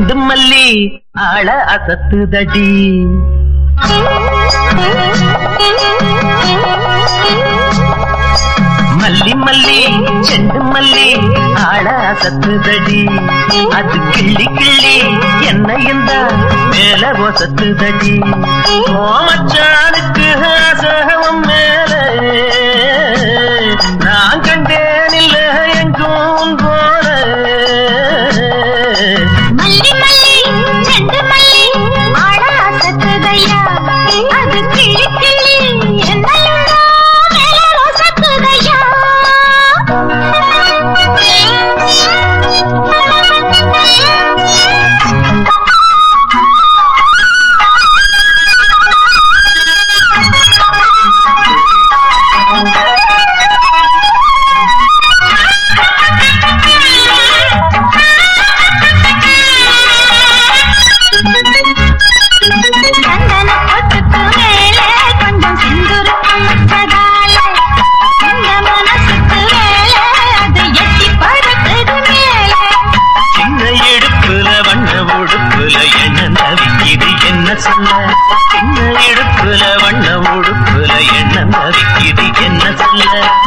Cent மல்லி ஆள அசத்துதடி. மல்லி மல்லி செண்டு மல்லி ஆள அசத்துதடி. அது கிள்ளி கிள்ளி என்ன இந்த மேல ஒசத்துதடி. மச்சானுக்கு ஆசகம் மேல நான் கண்டேன் இல்ல எங்கும் போல. மல்லி மல்லி செண்டு மல்லி ஆள அசத்துதையா. அது கிள்ளி கிள்ளி என்ன மேல ஒசத்துதையா. சின்ன இடுப்புல வண்ண உடுப்புல என்ன நதிக்குது என்ன சொல்ல.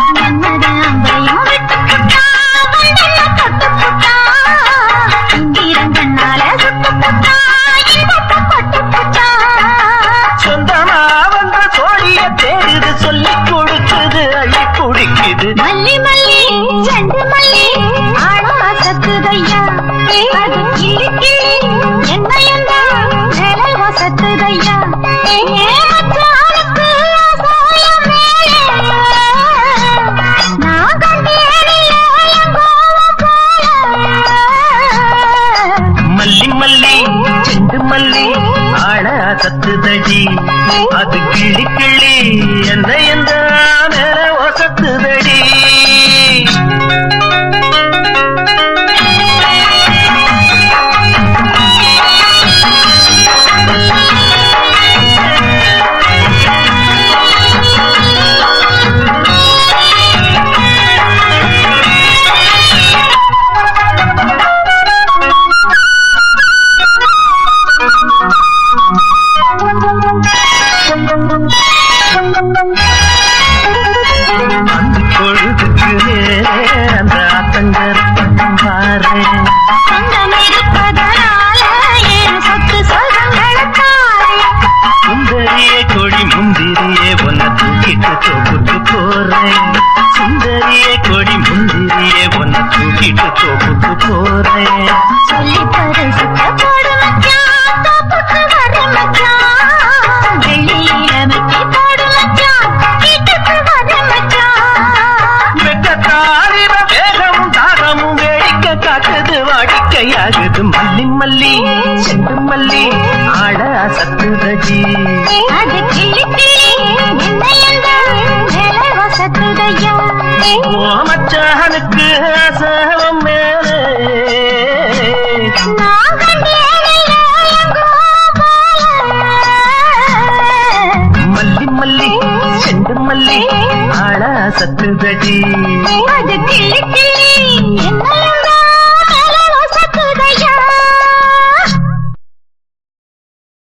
சொந்தமா வந்த சோழிய தேடுது சொல்லி கொடுக்குது அள்ளி குடிக்குது. மல்லி மல்லி செண்டு மல்லி ஆளா சத்துதையா. அது கிளி கிளி என்ன என்ன மேல வசத்துதையா. மல்லி மல்லி செண்டு மல்லி ஆள சத்துதடி. அது கிளி கிளி என்ன எந்த மேல ஒசத்துதடி. அந்த பொழுதுக்கு அந்த ஆத்தங்கர் பக்கம் பாரு. சுந்தரியே கொடி முந்திரியே ஒன்ன தூக்கிட்டு தோப்புக்கு போறேன். சுந்தரியே கொடி முந்திரியே ஒன்ன தூக்கிட்டு தோப்புக்கு போறேன். சொல்லி பரிசுத்த போடு மச்சான் தோப்புக்கு வர மச்சான். வெள்ளியில மெட்டி போடு மச்சான் வீட்டுக்கு வர மச்சான். வெட்டத்தாரிவ வேகமும் தாகமும் வேடிக்கை காட்டுது வாடிக்கையாகுது. மல்லி மல்லி செண்டு மல்லி ஆள சத்துதடி. அது கிளி கிளி என்ன எந்த மேல வசத்துதையா. மச்சானுக்கு ஆசகம் மேலே நான் கண்டேனில்ல எங்கோ போல. மல்லி மல்லி செண்டு மல்லி ஆள சத்துதடி. அது கிளி கிளி